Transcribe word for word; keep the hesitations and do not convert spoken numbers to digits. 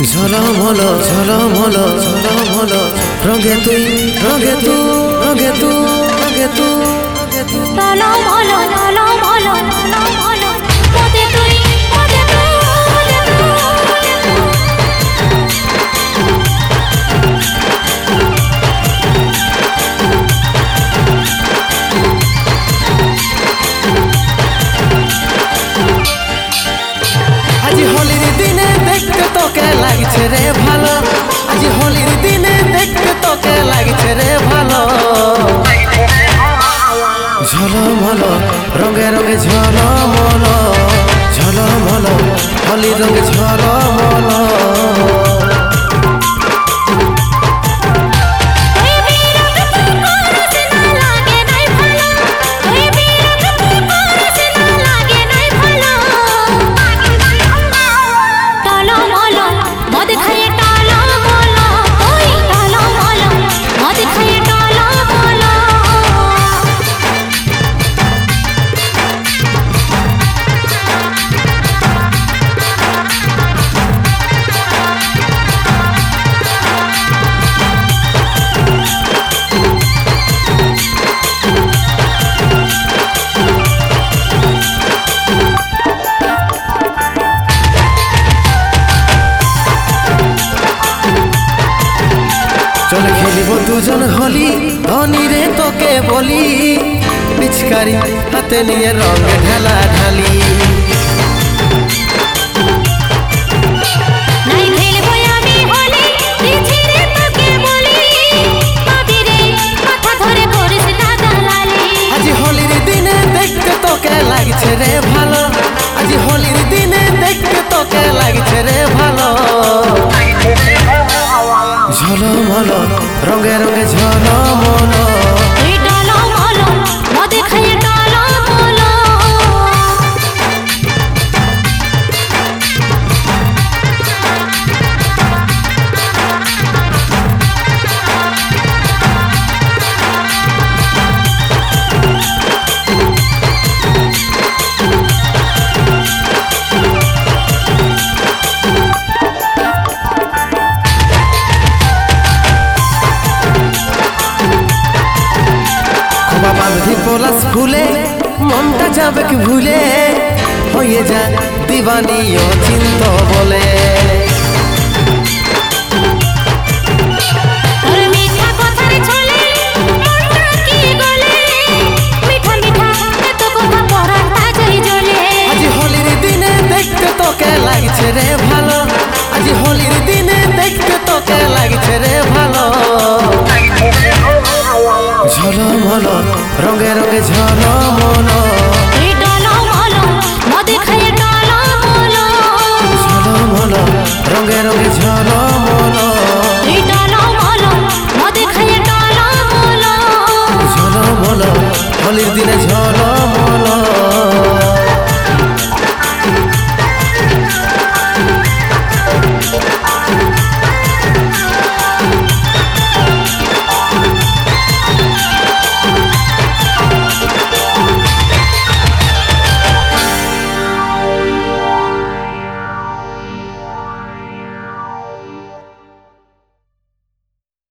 ঝলমল ঝলমল ঝলমল রঙে তুই রঙে তু রঙে তু রঙে তু রঙে তু টলমল টলমল টলমল মতে তুই মতে তুই আজ হোলির দিনে দেখতে তোকে লাগছে রে ভালো আজ হোলির দিনে দেখতে তোকে লাগছে রে ভালো ঝলমল রঙে রঙে ঝলমল ঝলমল হোলির রঙে ঝলমল চল খেলিব দুজন হলি ধনী রে তোকে বলি পিচকারি হাতে নিয়ে রঙ ঢালা ঢালি আজ হোলির দিনে দেখতে তোকে লাগছে রে ভালো আজ হোলির দিনে দেখতে তোকে লাগছে রে ভালো ঝলমল রঙে রঙে ঝলমল মদে খাইয়ে টলমল বাঁধি পলাশ ফুলে মনটা যাবে কি ভুলে হয়ে যা দিবানি অচিন্ত বলে আজ হোলির দিনে দেখতে তোকে লাগছে রে ভালো আজ হোলির দিনে দেখতে তোকে লাগছে রে ভালো ঝলমল রঙে রঙে ঝলমল মদে খাইয়ে টলমল ঝলমল রঙে রঙে ঝলমল মদে খাইয়ে টলমল ঝলমল হোলির দিনে ঝলমল